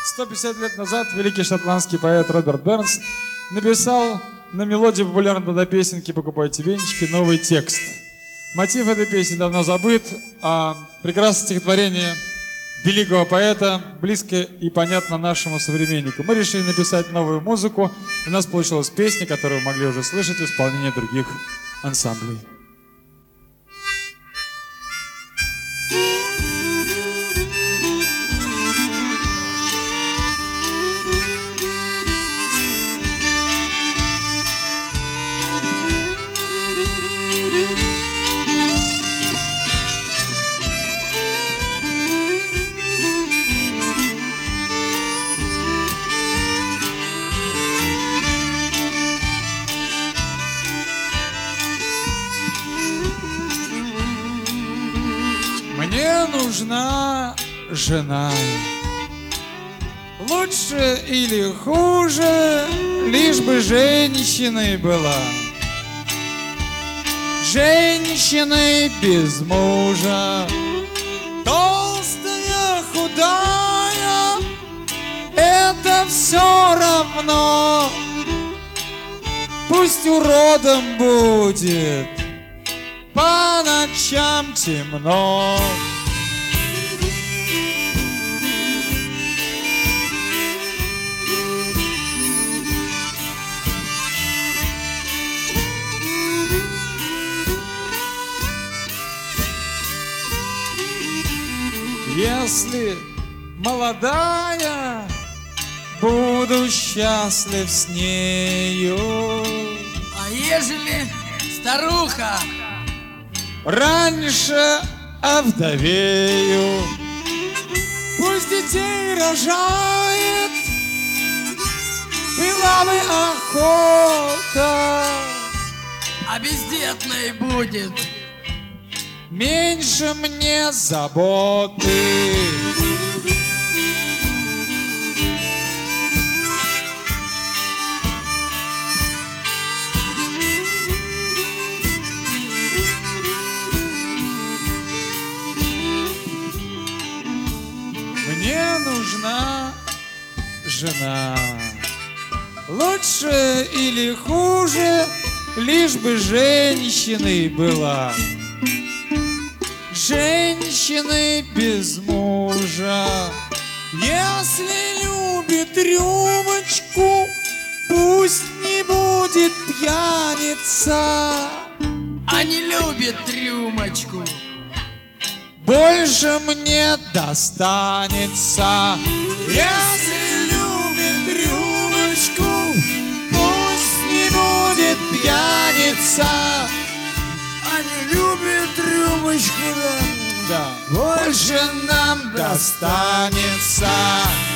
150 лет назад великий шотландский поэт Роберт Бернс написал на мелодию популярной песенки «Покупайте венчики» новый текст. Мотив этой песни давно забыт, а прекрасное стихотворение великого поэта близко и понятно нашему современнику. Мы решили написать новую музыку, и у нас получилась песня, которую вы могли уже слышать в исполнении других ансамблей. Мне нужна жена, лучше или хуже, лишь бы женщиной была. Женщиной без мужа, толстая, худая, это все равно. Пусть уродом будет, по ночам темно. Если молодая, буду счастлив с нею. А ежели старуха? Раньше овдовею. Пусть детей рожает, была бы охота. А бездетной будет. Меньше мне заботы. Мне нужна жена, лучше или хуже, лишь бы женщиной была. Женщины без мужа. Если любит рюмочку, пусть не будет пьяница. А не любит рюмочку, больше мне достанется. Если любит рюмочку, пусть не будет пьяница. а не любит рюмочку, Да, больше нам достанется.